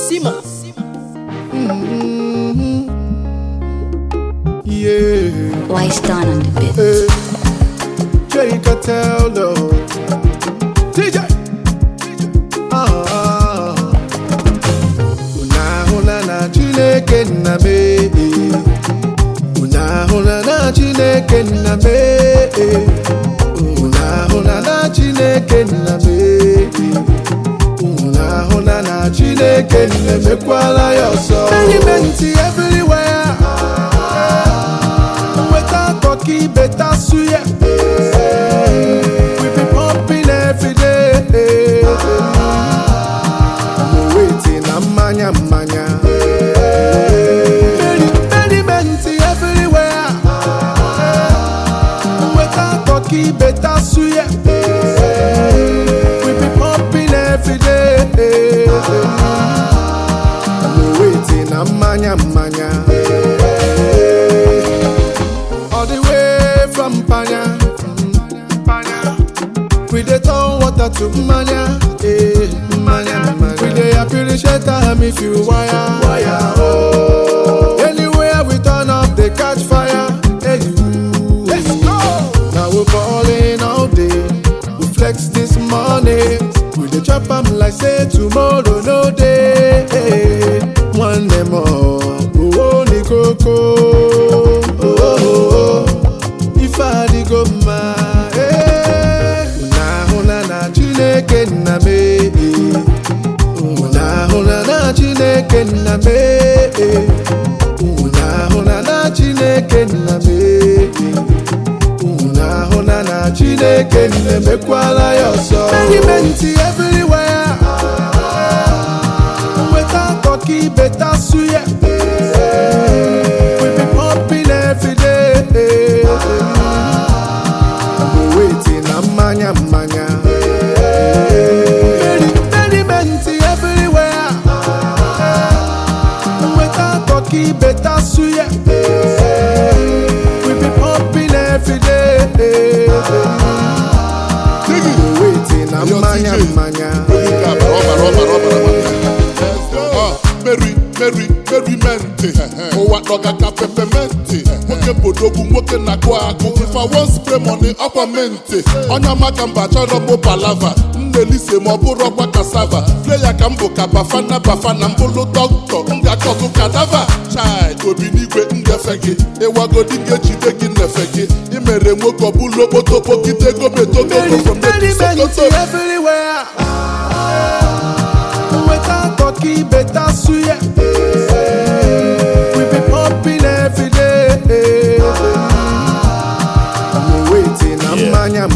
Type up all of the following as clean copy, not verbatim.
Sima. Yeah. Why stand on the bit? Jay Cartel, Lord. DJ. Una na Chineke na me. Una na Chineke na me. Una na Chineke na me. Una na Chineke na me kwala yoso. Element everywhere. Better suya. We be pumping every day. I'm waiting, I'm manya. Element everywhere. Better suya. We be pumping every day. I'm waiting, I'm manya. We dey turn water to mania, We dey appreciate time if you wire. Oh. Anywhere we turn up, they catch fire. Hey, let's go. Now we ballin' all day. We flex this money. We dey chop 'em like say tomorrow no day. Hey, one day more. Oh, ni coco. Oh. If I dey go ma. Chineke na me, una na Chineke na me, una na Chineke na me, una na Chineke na me kwala yoso. Element everywhere, better talkie, better suya. We be pumping every day. I'm waiting, I'm manya. Better suya. We be pumping every day. Waiting, I'm manya. Merry mente. Owa doga ka peppermente. Woke bodogu, woke na kwaku. If I want spray money, upper mente. Onya makamba choro mo palava. Ndelise mo buro kwa cassava. Player kambo ka bafana mbolo doctor. Nga kotu kadava. Chai, obinigwe ngefegi. Ewa godinge chidegi nefegi. Imere mwoko bulo botopo kitego metoko from the Sokoto. Everywhere. Better talkie, better suya. We be pumping every day. I'm waiting, I'm manya.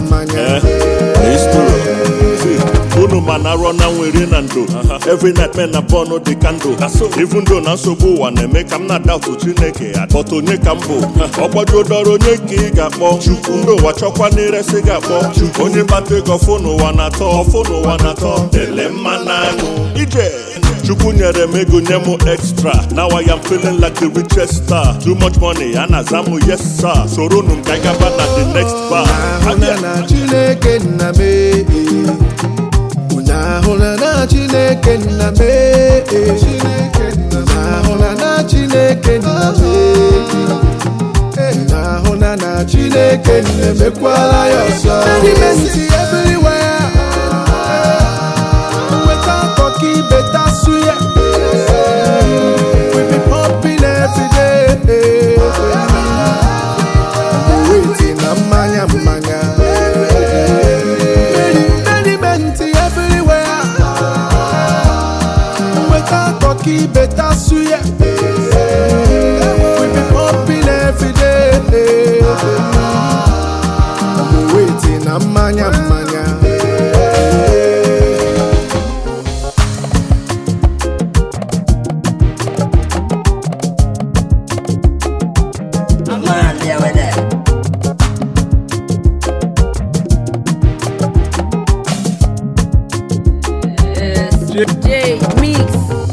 Uno man I run and we in and do. Every night men a burn the candle. Even though na so go one make I'm not doubt to Chineke. But to nye kambo. Obodo doro nye ki gapo. Ndo wachokwa ni resi gapo. Onye bate go phone one at all. Dele manano. Ije. Chukwu nyere mego nyemo extra. Now I am feeling like the richest star. Too much money and azamu yes sir. Soro num kaigaba na the next bar. Una na Chineke na me. Una na Chineke na me. Una na Chineke na me. Una na Chineke na me kwala yoso. Element everywhere. Better talkie, better suya. We be pumping every day. I'm waiting, I'm manya. Element everywhere. Better talkie, better suya. We be pumping every day. I'm waiting, I'm manya. J Mix.